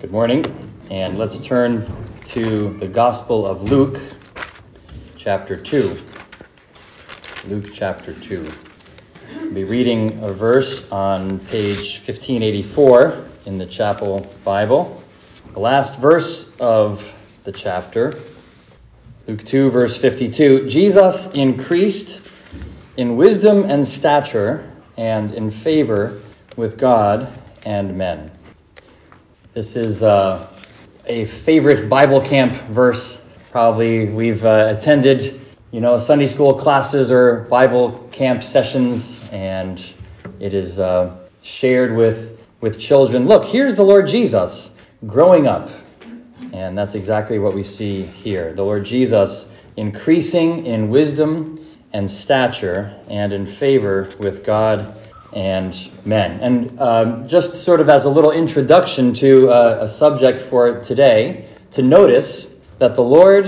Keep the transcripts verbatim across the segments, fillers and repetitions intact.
Good morning, and let's turn to the Gospel of Luke, chapter two. Luke chapter two. We'll be reading a verse on page fifteen eighty-four in the Chapel Bible. The last verse of the chapter, Luke two, verse fifty-two. Jesus increased in wisdom and stature and in favor with God and men. This is uh, a favorite Bible camp verse. Probably we've uh, attended, you know, Sunday school classes or Bible camp sessions, and it is uh, shared with, with children. Look, here's the Lord Jesus growing up. And that's exactly what we see here. The Lord Jesus increasing in wisdom and stature and in favor with God and men. And um, just sort of as a little introduction to uh, a subject for today, to notice that the Lord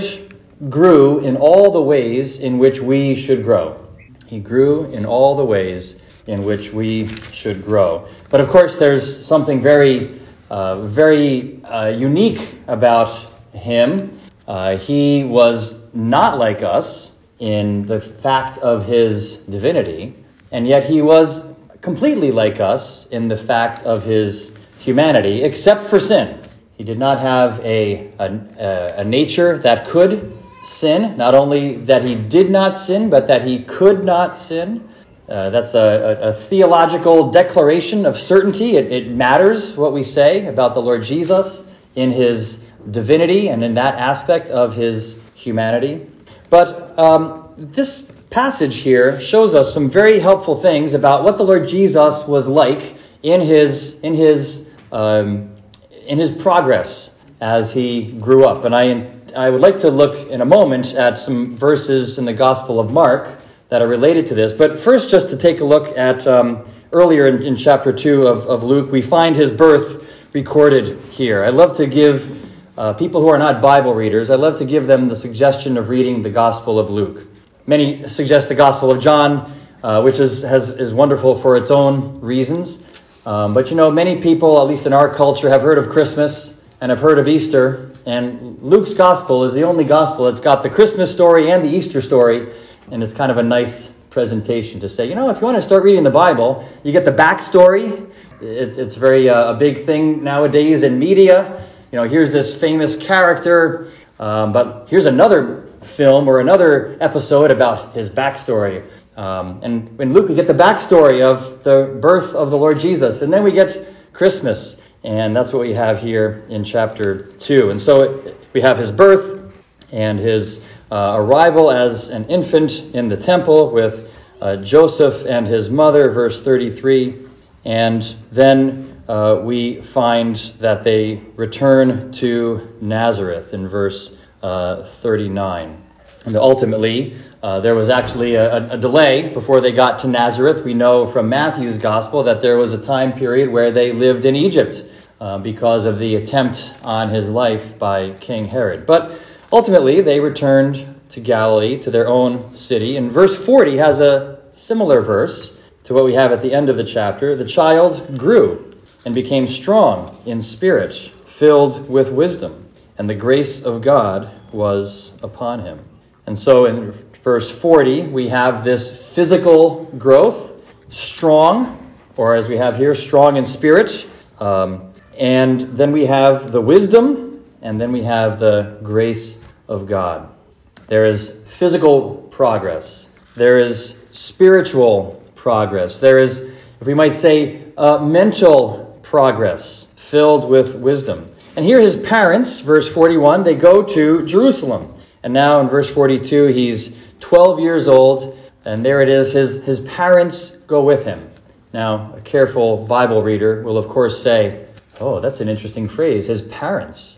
grew in all the ways in which we should grow. He grew in all the ways in which we should grow. But of course, there's something very, uh, very uh, unique about him. Uh, he was not like us in the fact of his divinity, and yet he was completely like us in the fact of his humanity, except for sin. He did not have a, a, a nature that could sin, not only that he did not sin, but that he could not sin. Uh, that's a, a, a theological declaration of certainty. It, it matters what we say about the Lord Jesus in his divinity and in that aspect of his humanity. But um, this passage here shows us some very helpful things about what the Lord Jesus was like in his in his um, in his progress as he grew up. And I I would like to look in a moment at some verses in the Gospel of Mark that are related to this. But first, just to take a look at um, earlier in, in chapter two of, of Luke, we find his birth recorded here. I love to give uh, people who are not Bible readers, I love to give them the suggestion of reading the Gospel of Luke. Many suggest the Gospel of John, uh, which is has, is wonderful for its own reasons. Um, but, you know, many people, at least in our culture, have heard of Christmas and have heard of Easter. And Luke's Gospel is the only Gospel that's got the Christmas story and the Easter story. And it's kind of a nice presentation to say, you know, if you want to start reading the Bible, you get the backstory. It's, it's very uh, a big thing nowadays in media. You know, here's this famous character, um, but here's another film or another episode about his backstory. Um, and in Luke, we get the backstory of the birth of the Lord Jesus. And then we get Christmas. And that's what we have here in chapter two. And so we have his birth and his uh, arrival as an infant in the temple with uh, Joseph and his mother, verse thirty-three. And then uh, we find that they return to Nazareth in verse Uh, thirty-nine. And ultimately, uh, there was actually a, a delay before they got to Nazareth. We know from Matthew's gospel that there was a time period where they lived in Egypt uh, because of the attempt on his life by King Herod. But ultimately, they returned to Galilee, to their own city. And verse forty has a similar verse to what we have at the end of the chapter. The child grew and became strong in spirit, filled with wisdom, and the grace of God was upon him. And so in verse forty, we have this physical growth, strong, or as we have here, strong in spirit. Um, and then we have the wisdom, and then we have the grace of God. There is physical progress. There is spiritual progress. There is, if we might say, uh, mental progress filled with wisdom. And here his parents, verse forty-one, they go to Jerusalem. And now in verse forty-two, he's twelve years old. And there it is, his, his parents go with him. Now, a careful Bible reader will, of course, say, oh, that's an interesting phrase, his parents.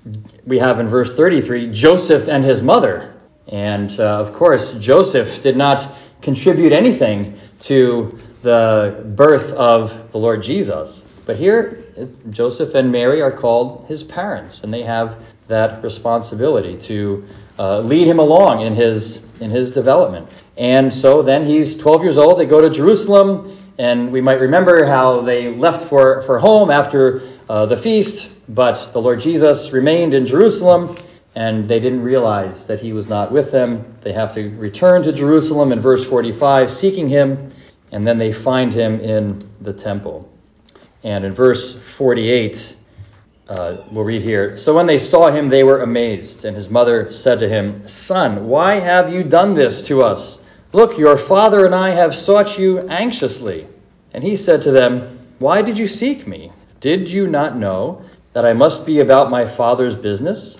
We have in verse thirty-three, Joseph and his mother. And, uh, of course, Joseph did not contribute anything to the birth of the Lord Jesus. But here, Joseph and Mary are called his parents, and they have that responsibility to uh, lead him along in his in his development. And so then he's twelve years old. They go to Jerusalem, and we might remember how they left for, for home after uh, the feast, but the Lord Jesus remained in Jerusalem, and they didn't realize that he was not with them. They have to return to Jerusalem in verse forty-five, seeking him, and then they find him in the temple. And in verse forty-eight, uh, we'll read here, "So when they saw him, they were amazed, and his mother said to him, 'Son, why have you done this to us? Look, your father and I have sought you anxiously.' And he said to them, 'Why did you seek me? Did you not know that I must be about my father's business?'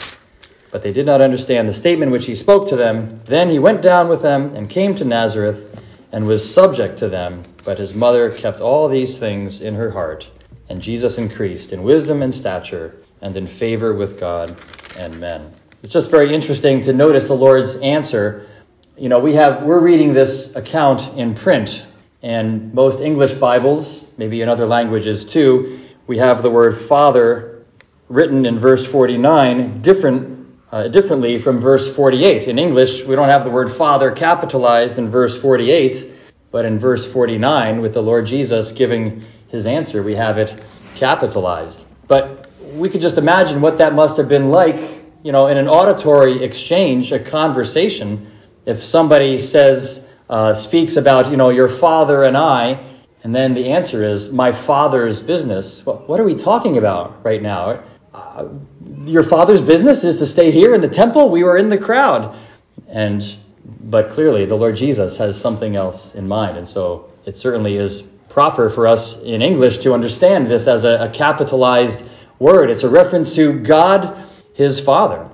But they did not understand the statement which he spoke to them. Then he went down with them and came to Nazareth and was subject to them. But his mother kept all these things in her heart. And Jesus increased in wisdom and stature and in favor with God and men." It's just very interesting to notice the Lord's answer. You know, we have, we're reading this account in print, and most English Bibles, maybe in other languages too, we have the word Father written in verse forty-nine different Uh, differently from verse forty-eight. In English, we don't have the word Father capitalized in verse forty-eight, but in verse forty-nine, with the Lord Jesus giving his answer, we have it capitalized. But we could just imagine what that must have been like, you know, in an auditory exchange, a conversation, if somebody says, uh, speaks about, you know, your father and I, and then the answer is, my father's business. Well, what are we talking about right now? Uh, your father's business is to stay here in the temple? We were in the crowd. And but clearly the Lord Jesus has something else in mind. And so it certainly is proper for us in English to understand this as a, a capitalized word. It's a reference to God, his Father.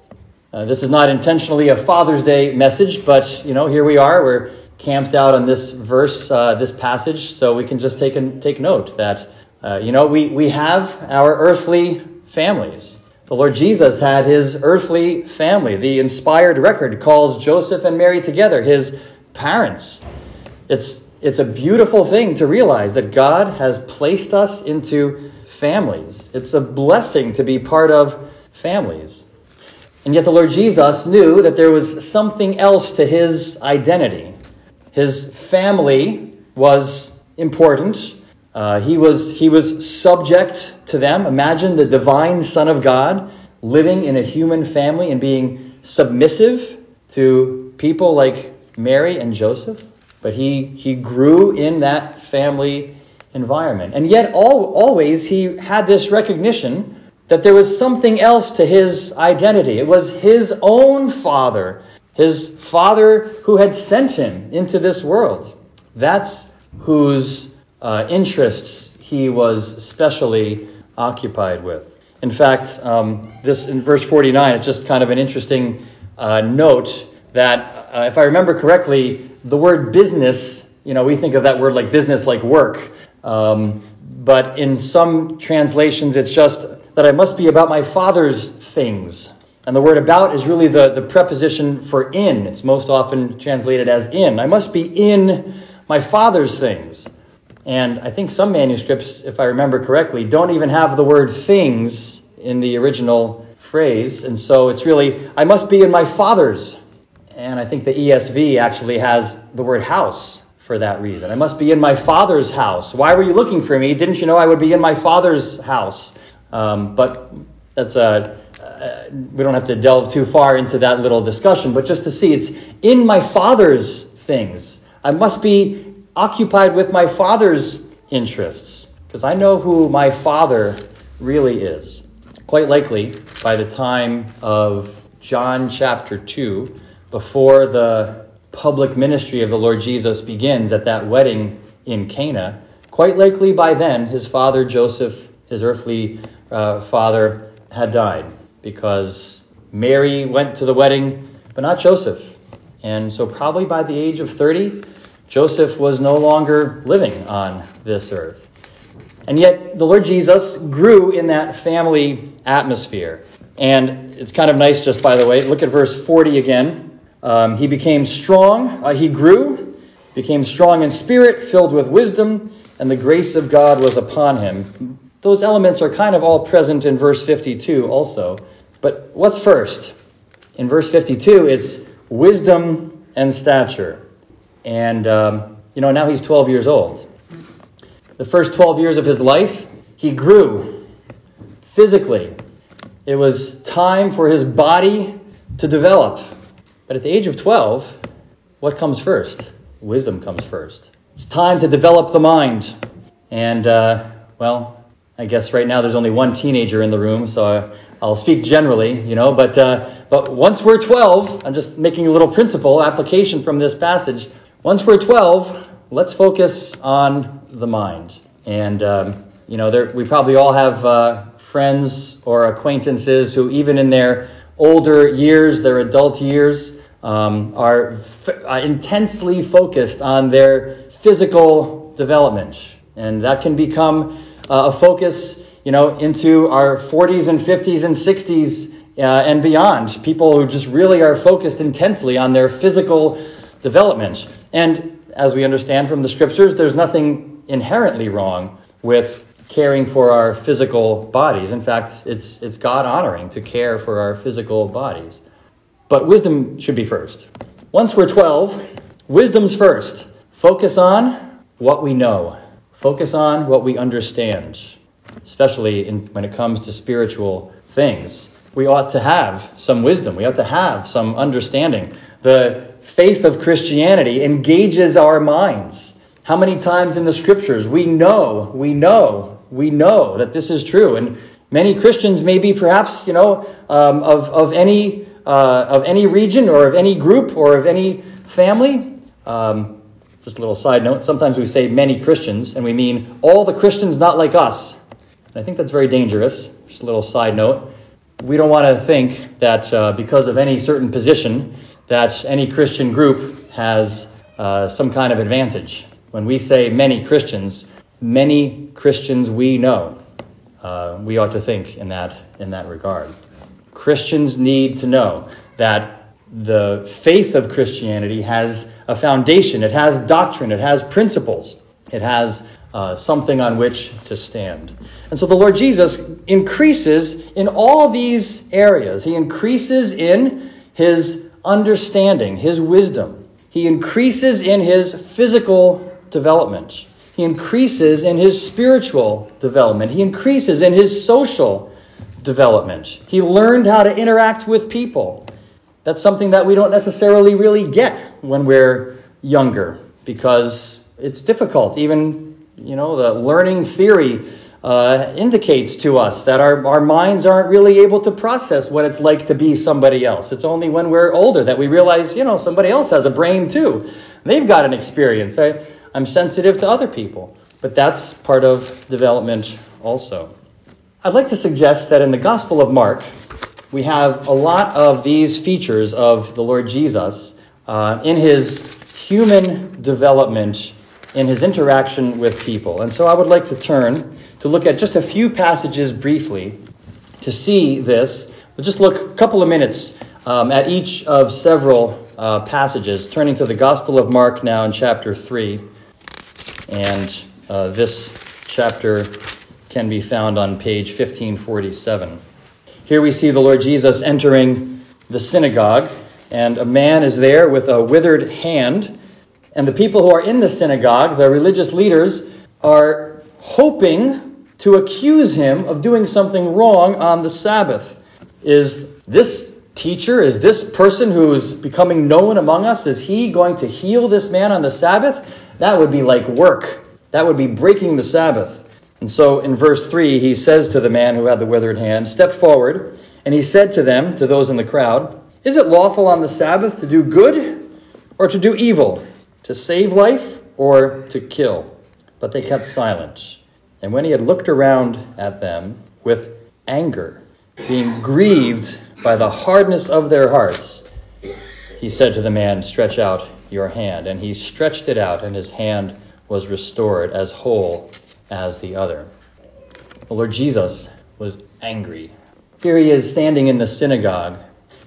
Uh, this is not intentionally a Father's Day message, but, you know, here we are. We're camped out on this verse, uh, this passage, so we can just take, a, take note that, uh, you know, we, we have our earthly families. The Lord Jesus had his earthly family. The inspired record calls Joseph and Mary together, his parents. It's it's a beautiful thing to realize that God has placed us into families. It's a blessing to be part of families. And yet the Lord Jesus knew that there was something else to his identity. His family was important. Uh, he was he was subject to them. Imagine the divine Son of God living in a human family and being submissive to people like Mary and Joseph. But he he grew in that family environment. And yet all, always he had this recognition that there was something else to his identity. It was his own Father, his Father who had sent him into this world. That's whose Uh, interests he was specially occupied with. In fact, um, this in verse forty-nine, it's just kind of an interesting uh, note that, uh, if I remember correctly, the word business, you know, we think of that word like business, like work. Um, but in some translations, it's just that I must be about my Father's things. And the word about is really the, the preposition for in. It's most often translated as in. I must be in my Father's things. And I think some manuscripts, if I remember correctly, don't even have the word things in the original phrase. And so it's really, I must be in my Father's. And I think the E S V actually has the word house for that reason. I must be in my Father's house. Why were you looking for me? Didn't you know I would be in my Father's house? Um, but that's a, uh, we don't have to delve too far into that little discussion. But just to see, it's in my Father's things. I must be occupied with my Father's interests, because I know who my Father really is. Quite likely, by the time of John chapter two, before the public ministry of the Lord Jesus begins at that wedding in Cana, quite likely by then his father Joseph, his earthly uh, father, had died, because Mary went to the wedding, but not Joseph. And so probably by the age of thirty, Joseph was no longer living on this earth. And yet the Lord Jesus grew in that family atmosphere. And it's kind of nice, just by the way, look at verse forty again. Um, he became strong, uh, he grew, became strong in spirit, filled with wisdom, and the grace of God was upon him. Those elements are kind of all present in verse fifty-two also. But what's first? In verse fifty-two, it's wisdom and stature. And, um, you know, now he's twelve years old. The first twelve years of his life, He grew physically. It was time for his body to develop. But at the age of twelve, what comes first? Wisdom comes first. It's time to develop the mind. And, uh, well, I guess right now there's only one teenager in the room, so I'll speak generally, you know. But uh, but once we're twelve, I'm just making a little principle application from this passage. Once we're twelve, let's focus on the mind. And, um, you know, there, we probably all have uh, friends or acquaintances who even in their older years, their adult years, um, are f- uh, intensely focused on their physical development. And that can become uh, a focus, you know, into our forties and fifties and sixties uh, and beyond. People who just really are focused intensely on their physical development. And as we understand from the scriptures, there's nothing inherently wrong with caring for our physical bodies. In fact, it's it's God-honoring to care for our physical bodies. But wisdom should be first. Once we're twelve, wisdom's first. Focus on what we know. Focus on what we understand, especially in, when it comes to spiritual things. We ought to have some wisdom. We ought to have some understanding. The faith of Christianity engages our minds. How many times in the scriptures we know, we know, we know that this is true. And many Christians may be perhaps, you know, um, of, of any uh, of any region or of any group or of any family. Um, just a little side note. Sometimes we say many Christians and we mean all the Christians not like us. And I think that's very dangerous. Just a little side note. We don't want to think that uh, because of any certain position that any Christian group has uh, some kind of advantage. When we say many Christians, many Christians we know. Uh, we ought to think in that in that regard. Christians need to know that the faith of Christianity has a foundation. It has doctrine. It has principles. It has uh, something on which to stand. And so the Lord Jesus increases in all these areas. He increases in his understanding, his wisdom. He increases in his physical development. He increases in his spiritual development. He increases in his social development. He learned how to interact with people. That's something that we don't necessarily really get when we're younger because it's difficult. Even, you know, the learning theory uh, indicates to us that our, our minds aren't really able to process what it's like to be somebody else. It's only when we're older that we realize, you know, somebody else has a brain too. They've got an experience. I, I'm sensitive to other people. But that's part of development also. I'd like to suggest that in the Gospel of Mark, we have a lot of these features of the Lord Jesus uh, in his human development, in his interaction with people. And so I would like to turn to look at just a few passages briefly to see this. We'll just look a couple of minutes um, at each of several uh, passages, turning to the Gospel of Mark now in chapter three. And uh, this chapter can be found on page fifteen forty-seven. Here we see the Lord Jesus entering the synagogue, and a man is there with a withered hand. And the people who are in the synagogue, the religious leaders, are hoping to accuse him of doing something wrong on the Sabbath. Is this teacher, is this person who's becoming known among us, is he going to heal this man on the Sabbath? That would be like work. That would be breaking the Sabbath. And so in verse three, he says to the man who had the withered hand, "Step forward." And he said to them, to those in the crowd, "Is it lawful on the Sabbath to do good or to do evil, to save life or to kill?" But they kept silent. And when he had looked around at them with anger, being grieved by the hardness of their hearts, he said to the man, "Stretch out your hand." And he stretched it out, and his hand was restored as whole as the other. The Lord Jesus was angry. Here he is standing in the synagogue,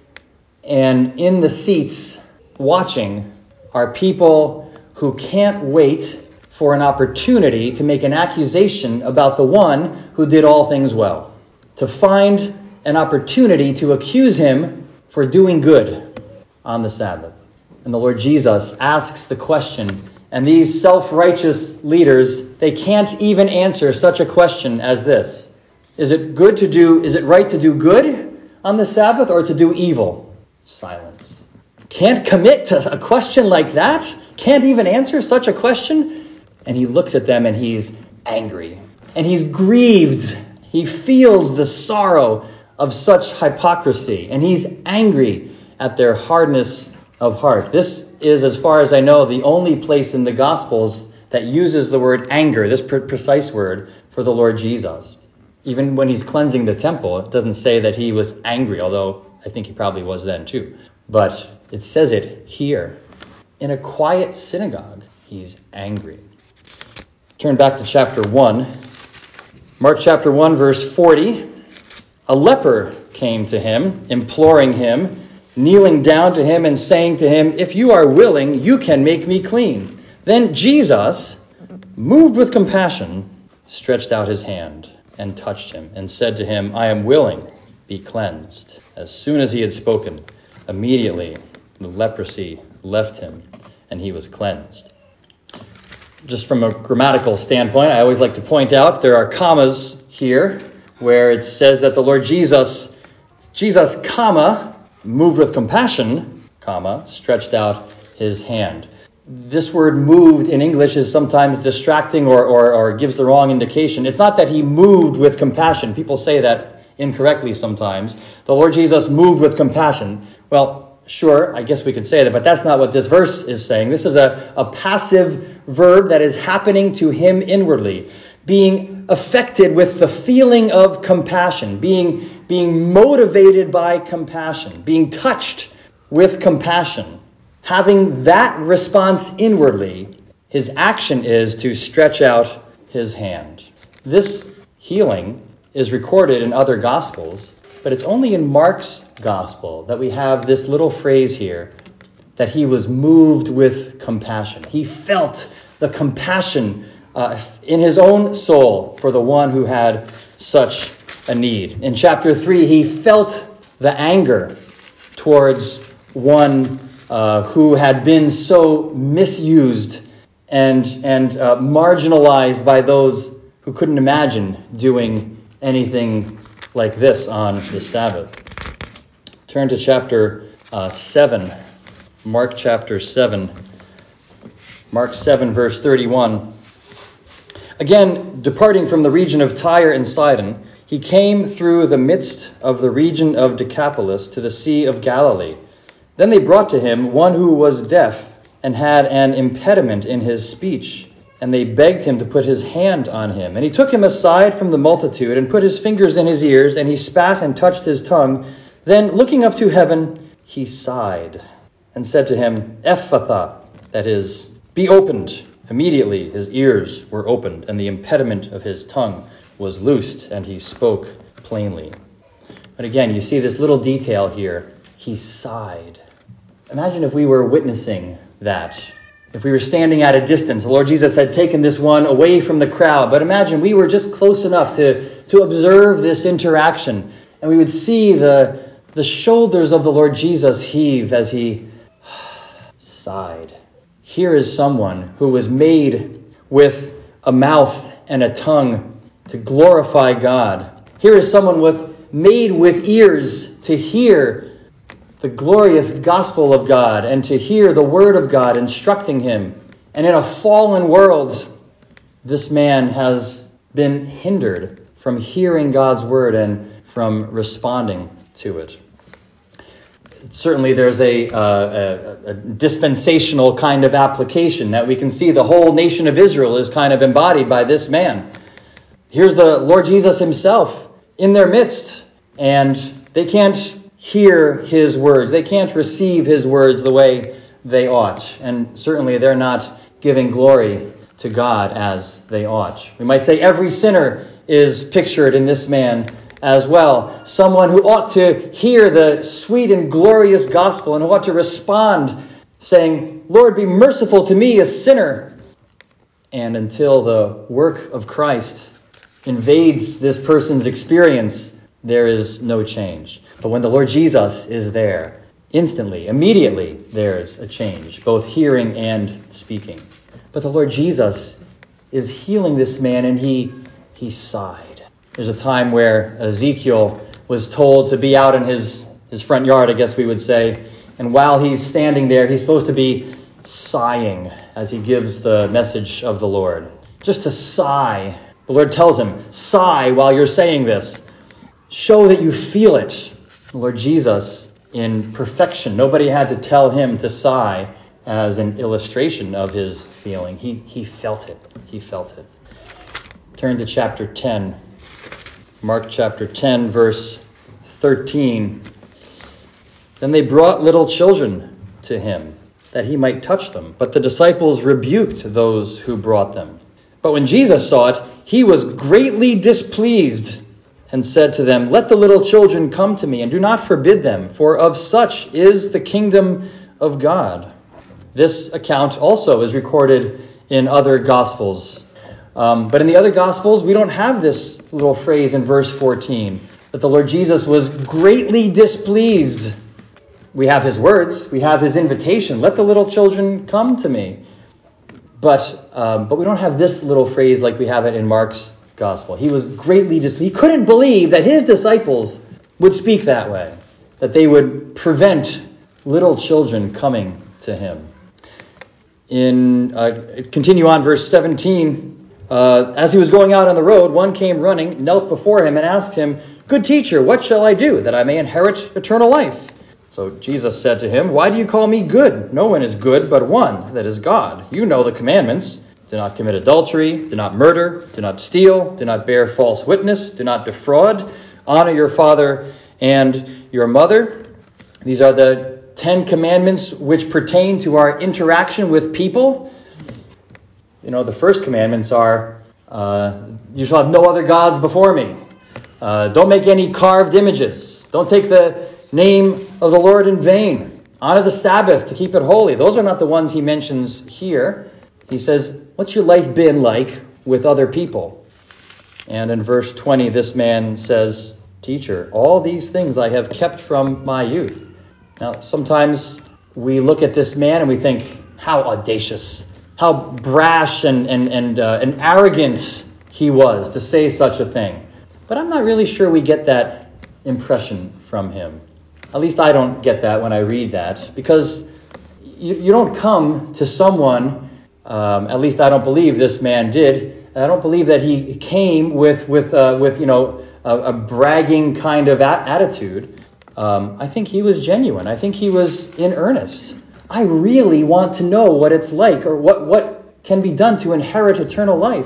and in the seats watching are people who can't wait for an opportunity to make an accusation about the one who did all things well, to find an opportunity to accuse him for doing good on the Sabbath. And the Lord Jesus asks the question, and these self-righteous leaders they can't even answer such a question as this. Is it good to do, is it right to do good on the Sabbath or to do evil? Silence. Can't commit to a question like that? Can't even answer such a question? And he looks at them and he's angry. And he's grieved. He feels the sorrow of such hypocrisy. And he's angry at their hardness of heart. This is, as far as I know, the only place in the Gospels that uses the word anger, this pre- precise word, for the Lord Jesus. Even when he's cleansing the temple, it doesn't say that he was angry, although I think he probably was then too. But it says it here. In a quiet synagogue, he's angry. Turn back to chapter one. Mark chapter one, verse forty. A leper came to him, imploring him, kneeling down to him and saying to him, "If you are willing, you can make me clean." Then Jesus, moved with compassion, stretched out his hand and touched him and said to him, "I am willing, be cleansed." As soon as he had spoken, immediately the leprosy left him and he was cleansed. Just from a grammatical standpoint, I always like to point out there are commas here where it says that the Lord Jesus, Jesus, comma, moved with compassion, comma, stretched out his hand. This word moved in English is sometimes distracting or, or, or gives the wrong indication. It's not that he moved with compassion. People say that incorrectly sometimes. The Lord Jesus moved with compassion. Well, sure, I guess we could say that, but that's not what this verse is saying. This is a, a passive verb that is happening to him inwardly, being affected with the feeling of compassion, being, being motivated by compassion, being touched with compassion. Having that response inwardly, his action is to stretch out his hand. This healing is recorded in other Gospels, but it's only in Mark's Gospel that we have this little phrase here, that he was moved with compassion. He felt the compassion uh, in his own soul for the one who had such a need. In chapter three, he felt the anger towards one uh, who had been so misused and, and uh, marginalized by those who couldn't imagine doing anything like this on the Sabbath. Turn to chapter uh, seven, Mark chapter seven. Mark seven, verse thirty-one. Again, departing from the region of Tyre and Sidon, he came through the midst of the region of Decapolis to the Sea of Galilee. Then they brought to him one who was deaf and had an impediment in his speech, and they begged him to put his hand on him. And he took him aside from the multitude and put his fingers in his ears, and he spat and touched his tongue. Then, looking up to heaven, he sighed and said to him, "Ephphatha," that is, "be opened." Immediately his ears were opened, and the impediment of his tongue was loosed, and he spoke plainly. But again, you see this little detail here. He sighed. Imagine if we were witnessing that. If we were standing at a distance, the Lord Jesus had taken this one away from the crowd. But imagine we were just close enough to, to observe this interaction. And we would see the, the shoulders of the Lord Jesus heave as he sighed. Here is someone who was made with a mouth and a tongue to glorify God. Here is someone with made with ears to hear the glorious gospel of God and to hear the word of God instructing him. And in a fallen world, this man has been hindered from hearing God's word and from responding to it. Certainly there's a, uh, a, a dispensational kind of application that we can see the whole nation of Israel is kind of embodied by this man. Here's the Lord Jesus himself in their midst, and they can't hear his words. They can't receive his words the way they ought. And certainly they're not giving glory to God as they ought. We might say every sinner is pictured in this man as well. Someone who ought to hear the sweet and glorious gospel and who ought to respond saying, "Lord, be merciful to me, a sinner." And until the work of Christ invades this person's experience, there is no change. But when the Lord Jesus is there, instantly, immediately, there's a change, both hearing and speaking. But the Lord Jesus is healing this man, and he he sighed. There's a time where Ezekiel was told to be out in his, his front yard, I guess we would say, and while he's standing there, he's supposed to be sighing as he gives the message of the Lord. Just to sigh. The Lord tells him, sigh while you're saying this. Show that you feel it. The Lord Jesus, in perfection, nobody had to tell him to sigh as an illustration of his feeling. He, he felt it. He felt it. Turn to chapter ten. Mark chapter ten, verse thirteen. Then they brought little children to him, that he might touch them. But the disciples rebuked those who brought them. But when Jesus saw it, he was greatly displeased, and said to them, let the little children come to me, and do not forbid them, for of such is the kingdom of God. This account also is recorded in other Gospels. Um, but in the other Gospels, we don't have this little phrase in verse fourteen, that the Lord Jesus was greatly displeased. We have his words, we have his invitation, let the little children come to me. But um, but we don't have this little phrase like we have it in Mark's Gospel. He was greatly displeased. He couldn't believe that his disciples would speak that way, that they would prevent little children coming to him. In uh, continue on verse seventeen, uh, as he was going out on the road, one came running, knelt before him, and asked him, good teacher, what shall I do that I may inherit eternal life? So Jesus said to him, why do you call me good? No one is good but one, that is God. You know the commandments. Do not commit adultery, do not murder, do not steal, do not bear false witness, do not defraud, honor your father and your mother. These are the Ten Commandments which pertain to our interaction with people. You know, the first commandments are, uh, you shall have no other gods before me. Uh, don't make any carved images. Don't take the name of the Lord in vain. Honor the Sabbath to keep it holy. Those are not the ones he mentions here. He says, what's your life been like with other people? And in verse twenty, this man says, teacher, all these things I have kept from my youth. Now, sometimes we look at this man and we think, how audacious, how brash and, and, and, uh, and arrogant he was to say such a thing. But I'm not really sure we get that impression from him. At least I don't get that when I read that, because you, you don't come to someone, um, at least I don't believe this man did. I don't believe that he came with with uh, with you know a, a bragging kind of a- attitude. Um, I think he was genuine. I think he was in earnest. I really want to know what it's like, or what what can be done to inherit eternal life.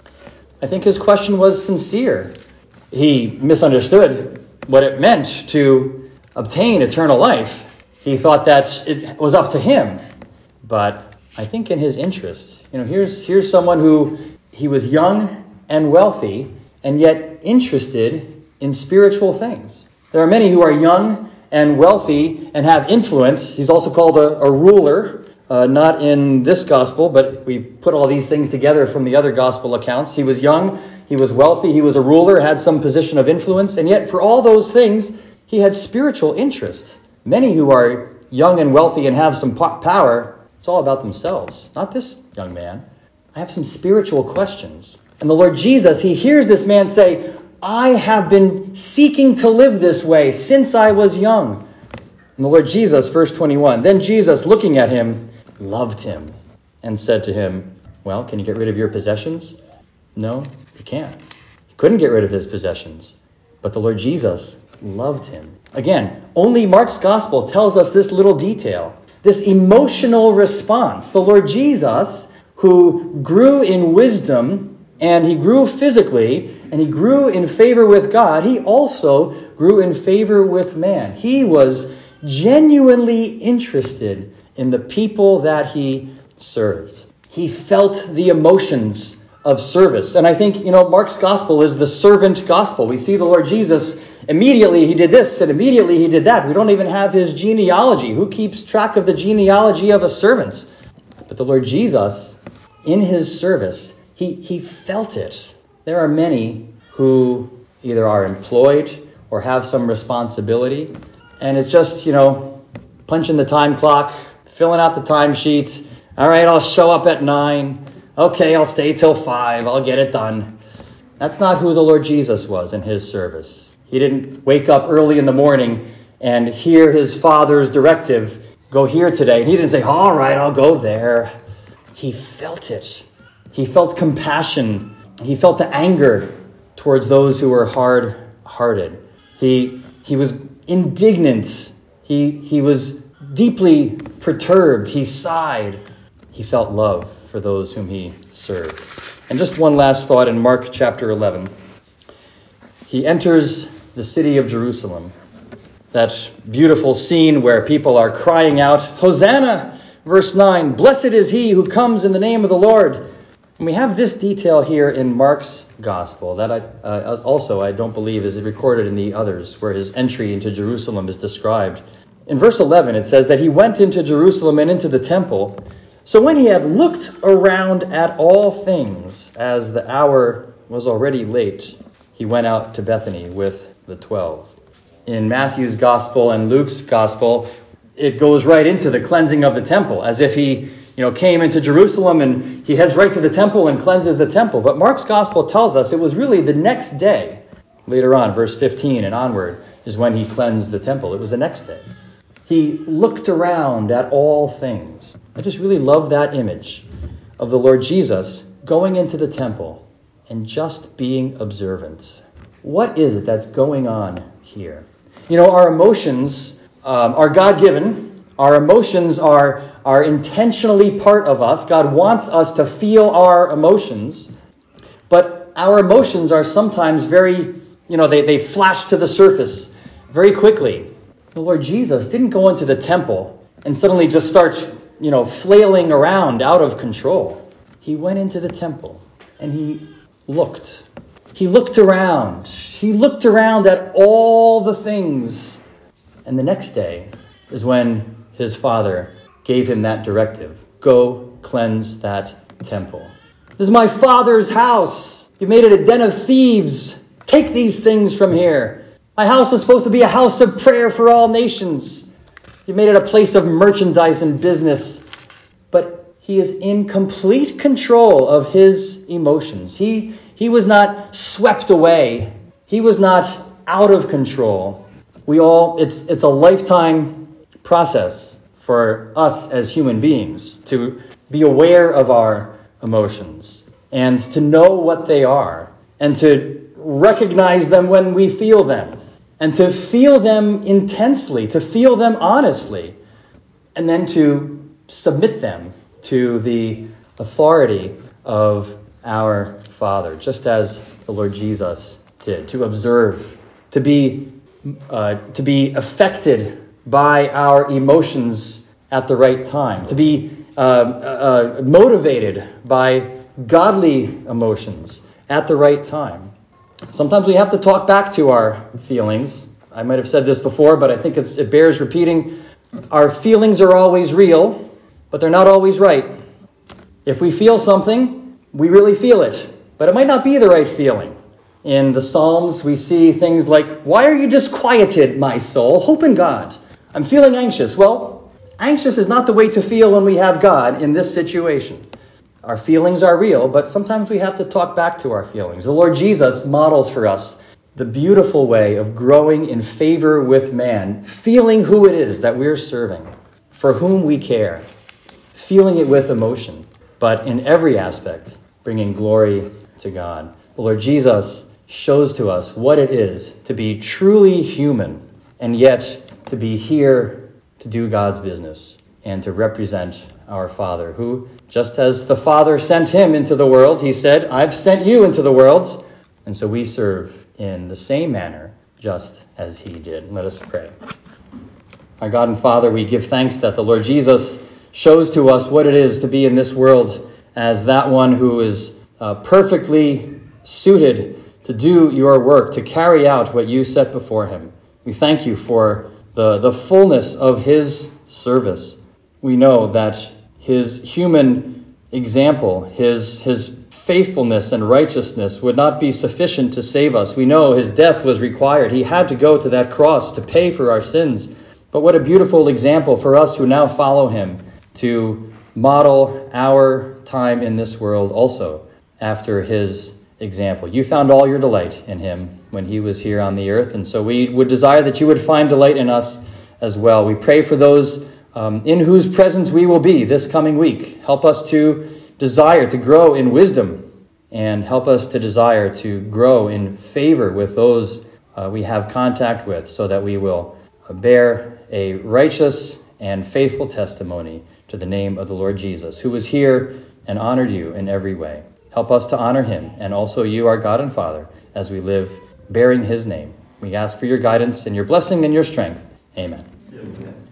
I think his question was sincere. He misunderstood what it meant to obtain eternal life. He thought that it was up to him. But I think in his interest, you know, here's here's someone who he was young and wealthy and yet interested in spiritual things. There are many who are young and wealthy and have influence. He's also called a, a ruler, uh, not in this gospel, but we put all these things together from the other gospel accounts. He was young, he was wealthy, he was a ruler, had some position of influence, and yet for all those things, he had spiritual interest. Many who are young and wealthy and have some po- power, it's all about themselves. Not this young man. I have some spiritual questions. And the Lord Jesus, he hears this man say, I have been seeking to live this way since I was young. And the Lord Jesus, verse twenty-one, then Jesus, looking at him, loved him and said to him, well, can you get rid of your possessions? No, he can't. He couldn't get rid of his possessions. But the Lord Jesus loved him. Again, only Mark's gospel tells us this little detail, this emotional response. The Lord Jesus, who grew in wisdom and he grew physically and he grew in favor with God, he also grew in favor with man. He was genuinely interested in the people that he served. He felt the emotions of service. And I think, you know, Mark's gospel is the servant gospel. We see the Lord Jesus, immediately he did this and immediately he did that. We don't even have his genealogy. Who keeps track of the genealogy of a servant? But the Lord Jesus, in his service, he, he felt it. There are many who either are employed or have some responsibility. And it's just, you know, punching the time clock, filling out the timesheets. All right, I'll show up at nine. Okay, I'll stay till five. I'll get it done. That's not who the Lord Jesus was in his service. He didn't wake up early in the morning and hear his Father's directive, go here today. And he didn't say, all right, I'll go there. He felt it. He felt compassion. He felt the anger towards those who were hard-hearted. He he was indignant. He he was deeply perturbed. He sighed. He felt love for those whom he served. And just one last thought in Mark chapter eleven. He enters the city of Jerusalem, that beautiful scene where people are crying out, Hosanna, verse nine, blessed is he who comes in the name of the Lord. And we have this detail here in Mark's gospel that I, uh, also I don't believe is recorded in the others, where his entry into Jerusalem is described. In verse eleven, it says that he went into Jerusalem and into the temple. So when he had looked around at all things, as the hour was already late, he went out to Bethany with the twelve. In Matthew's gospel and Luke's gospel, it goes right into the cleansing of the temple, as if he, you know, came into Jerusalem and he heads right to the temple and cleanses the temple. But Mark's gospel tells us it was really the next day. Later on, verse fifteen and onward, is when he cleansed the temple. It was the next day. He looked around at all things. I just really love that image of the Lord Jesus going into the temple and just being observant. What is it that's going on here? You know, our emotions um, are God-given. Our emotions are, are intentionally part of us. God wants us to feel our emotions. But our emotions are sometimes very, you know, they, they flash to the surface very quickly. The Lord Jesus didn't go into the temple and suddenly just start, you know, flailing around out of control. He went into the temple and he looked. He looked around. He looked around at all the things. And the next day is when his Father gave him that directive. Go cleanse that temple. This is my Father's house. You made it a den of thieves. Take these things from here. My house is supposed to be a house of prayer for all nations. You made it a place of merchandise and business. But he is in complete control of his emotions. He, he was not swept away. He was not out of control. We all, it's, it's a lifetime process for us as human beings to be aware of our emotions and to know what they are and to recognize them when we feel them and to feel them intensely, to feel them honestly, and then to submit them to the authority of our Father, just as the Lord Jesus did, to observe, to be uh, to be affected by our emotions at the right time, to be uh, uh, motivated by godly emotions at the right time. Sometimes we have to talk back to our feelings. I might have said this before, but I think it's, it bears repeating. Our feelings are always real, but they're not always right. If we feel something, we really feel it, but it might not be the right feeling. In the Psalms, we see things like, why are you disquieted, my soul? Hope in God. I'm feeling anxious. Well, anxious is not the way to feel when we have God in this situation. Our feelings are real, but sometimes we have to talk back to our feelings. The Lord Jesus models for us the beautiful way of growing in favor with man, feeling who it is that we're serving, for whom we care, feeling it with emotion, but in every aspect, bringing glory to God. The Lord Jesus shows to us what it is to be truly human and yet to be here to do God's business and to represent our Father, who, just as the Father sent him into the world, he said, I've sent you into the world. And so we serve in the same manner, just as he did. Let us pray. Our God and Father, we give thanks that the Lord Jesus shows to us what it is to be in this world as that one who is uh, perfectly suited to do your work, to carry out what you set before him. We thank you for the, the fullness of his service. We know that his human example, his, his faithfulness and righteousness would not be sufficient to save us. We know his death was required. He had to go to that cross to pay for our sins. But what a beautiful example for us who now follow him to model our time in this world also after his example. You found all your delight in him when he was here on the earth, and so we would desire that you would find delight in us as well. We pray for those um, in whose presence we will be this coming week. Help us to desire to grow in wisdom, and help us to desire to grow in favor with those uh, we have contact with, so that we will bear a righteous and faithful testimony to the name of the Lord Jesus, who was here and honored you in every way. Help us to honor him, and also you, our God and Father, as we live bearing his name. We ask for your guidance and your blessing and your strength. Amen. Amen.